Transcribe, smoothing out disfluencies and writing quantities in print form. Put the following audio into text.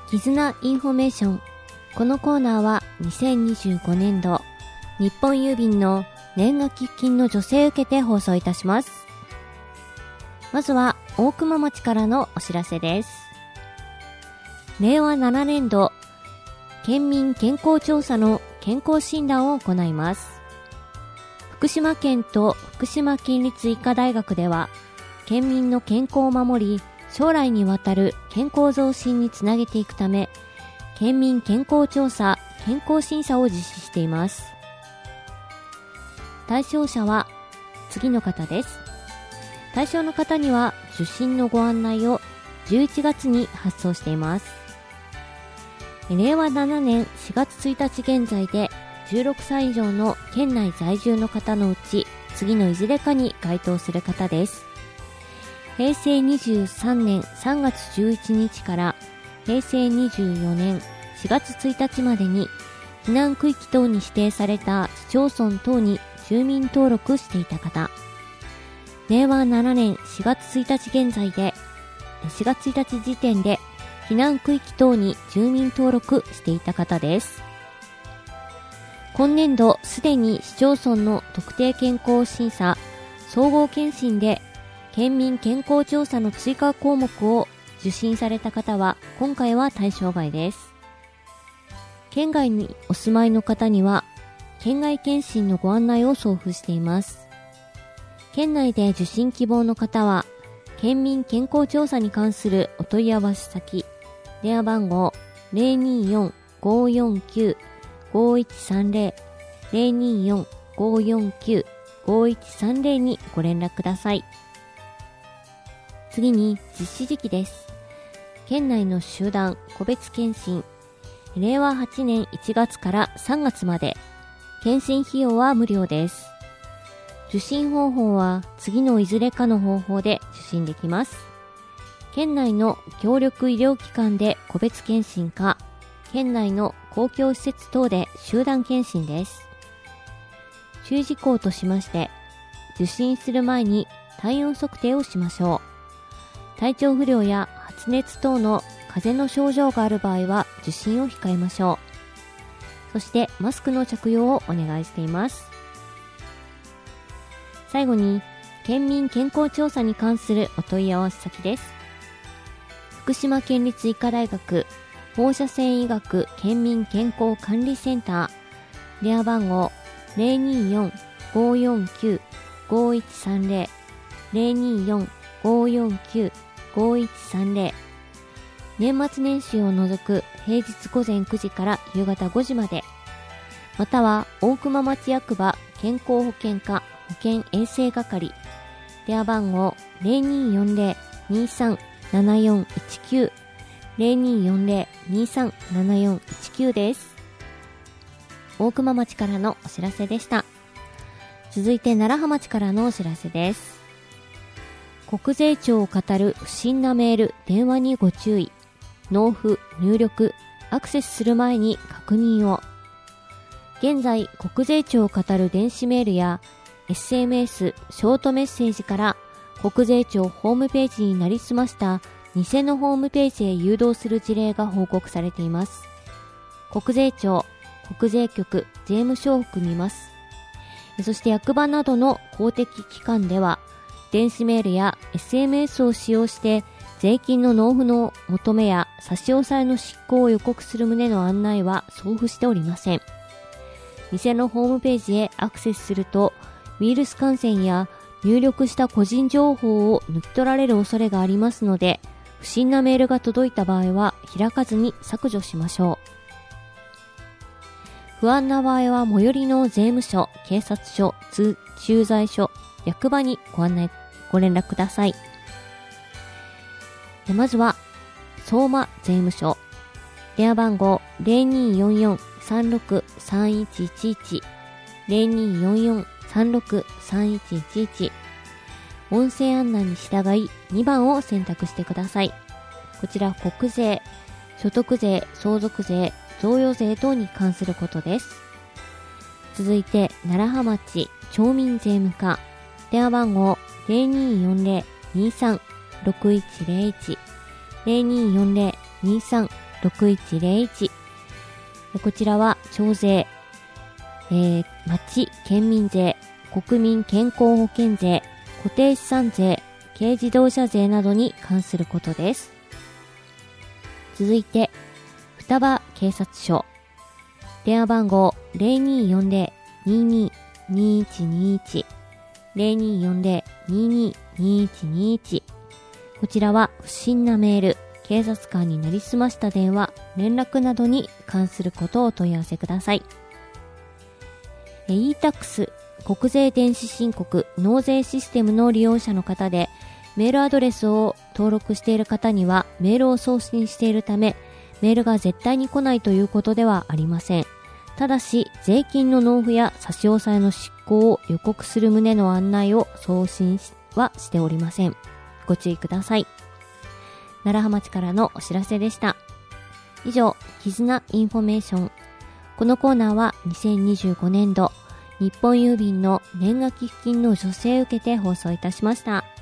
絆インフォメーション。このコーナーは2025年度日本郵便の年賀寄付金の助成を受けて放送いたします。まずは大熊町からのお知らせです。令和7年度県民健康調査の健康診断を行います。福島県と福島県立医科大学では県民の健康を守り、将来にわたる健康増進につなげていくため、県民健康調査・健康審査を実施しています。対象者は次の方です。対象の方には受診のご案内を11月に発送しています。令和7年4月1日現在で16歳以上の県内在住の方のうち次のいずれかに該当する方です。平成23年3月11日から平成24年4月1日までに避難区域等に指定された市町村等に住民登録していた方、令和7年4月1日現在で4月1日時点で避難区域等に住民登録していた方です。今年度すでに市町村の特定健康審査総合検診で県民健康調査の追加項目を受診された方は今回は対象外です。県外にお住まいの方には県外検診のご案内を送付しています。県内で受診希望の方は県民健康調査に関するお問い合わせ先、電話番号 024-549-5130 024-549-5130 にご連絡ください。次に実施時期です。県内の集団個別検診、令和8年1月から3月まで、検診費用は無料です。受診方法は次のいずれかの方法で受診できます。県内の協力医療機関で個別検診か、県内の公共施設等で集団検診です。注意事項としまして、受診する前に体温測定をしましょう。体調不良や発熱等の風邪の症状がある場合は受診を控えましょう。そしてマスクの着用をお願いしています。最後に県民健康調査に関するお問い合わせ先です。福島県立医科大学放射線医学県民健康管理センター、電話番号 024-549-5130 024-549-5130、年末年始を除く平日午前9時から夕方5時まで、または大熊町役場健康保険課保健衛生係、電話番号 0240-237419 0240-237419 です。大熊町からのお知らせでした。続いて楢葉町からのお知らせです。国税庁を語る不審なメール・電話にご注意。納付・入力・アクセスする前に確認を。現在、国税庁を語る電子メールや SMS、ショートメッセージから国税庁ホームページになりすました偽のホームページへ誘導する事例が報告されています。国税庁、国税局、税務署を含みます。そして役場などの公的機関では、電子メールや SMS を使用して税金の納付の求めや差し押さえの執行を予告する旨の案内は送付しておりません。偽のホームページへアクセスすると、ウイルス感染や入力した個人情報を抜き取られる恐れがありますので、不審なメールが届いた場合は開かずに削除しましょう。不安な場合は最寄りの税務署、警察署、駐在所、役場にご連絡ください。まずは相馬税務署、電話番号 0244-363111 0244-363111、音声案内に従い2番を選択してください。こちら国税、所得税、相続税、贈与税等に関することです。続いて楢葉町町民税務課、電話番号 0240-236101 0240-236101 6101。こちらは徴税、町県民税、国民健康保険税、固定資産税、軽自動車税などに関することです。続いて、双葉警察署。電話番号 0240-2221。0240-222121。こちらは不審なメール、警察官になりすました電話、連絡などに関することをお問い合わせください。e-tax 国税電子申告納税システムの利用者の方で、メールアドレスを登録している方にはメールを送信しているため、メールが絶対に来ないということではありません。ただし、税金の納付や差し押さえの執行を予告する旨の案内を送信はしておりません。ご注意ください。楢葉町からのお知らせでした。以上、絆インフォメーション。このコーナーは2025年度日本郵便の年賀寄付金の助成を受けて放送いたしました。